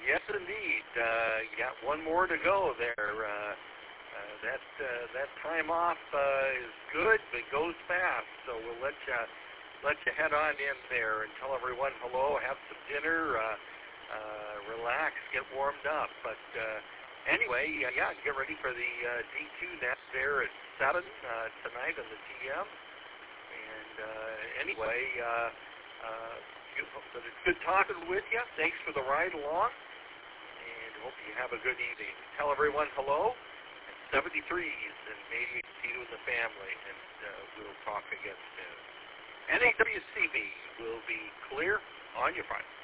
Yes, indeed. You got one more to go there. That time off is good, but goes fast. So we'll let you head on in there and tell everyone hello, have some dinner, relax, get warmed up. But anyway, get ready for the D2 net there at 7 tonight on the GM. And anyway, it's good talking with you. Thanks for the ride along, and hope you have a good evening. Tell everyone hello, and 73s, and maybe see you in the family, and we'll talk again soon. NAWCB will be clear on your front.